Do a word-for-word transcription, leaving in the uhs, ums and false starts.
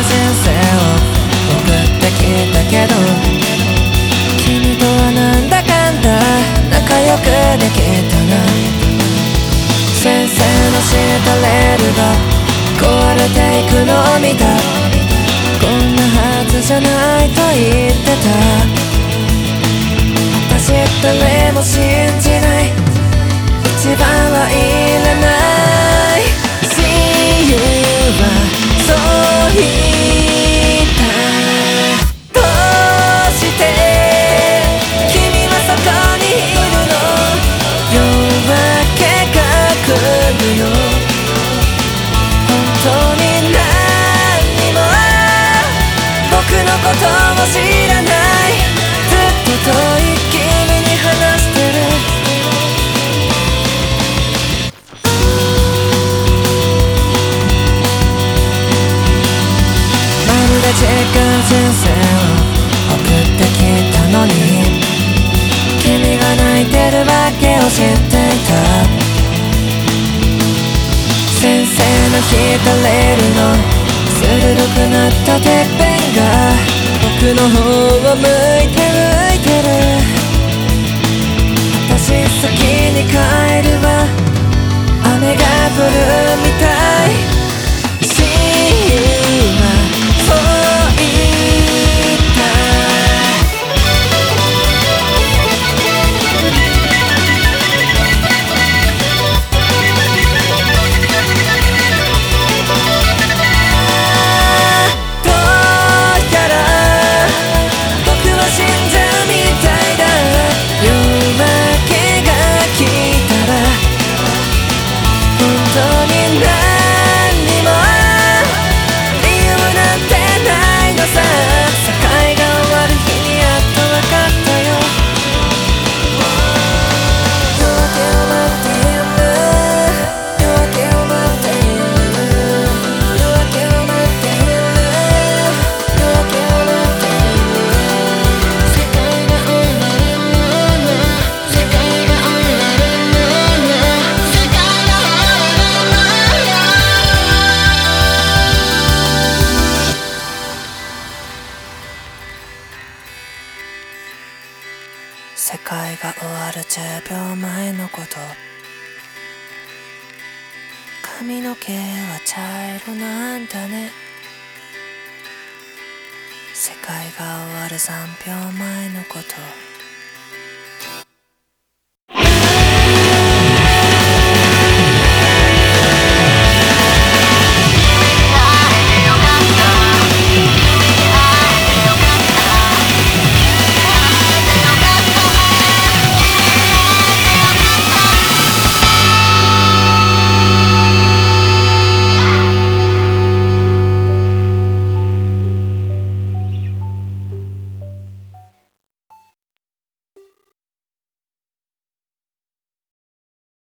生を送ってきたけど、君とはなんだかんだ仲良くできたな。先生のしたレールが壊れていくのを見た。こんなはずじゃないと言ってた。私誰も信じない、一番はいらない。親友はそう言った。どうして君はそこにいるの。夜明けが来るよ。本当に何にも僕のことを知らない。ずっと遠い君に話してる。まるで違う人生を送ってきたのに、君が泣いてるわけを知っていた。先生の引いたレールの鋭くなったてっぺんが僕の方を向いて向いてる。私先に帰るわ、雨が降るみたい。親友はそう言った。どうやら僕は死んじゃうみたいだ。夜明けが来たら本当に何にも理由なんてないのさ。世界が終わる日にやっと分かったよ。夜明けを待っている、夜明けを待っている、夜明けを待っている、夜明けを待っている。世界が終わるの、世界が終わるの、世界が終わるのよ。世界が終わるじゅうびょうまえのこと。髪の毛は茶色なんだね。世界が終わるさんびょうまえのこと。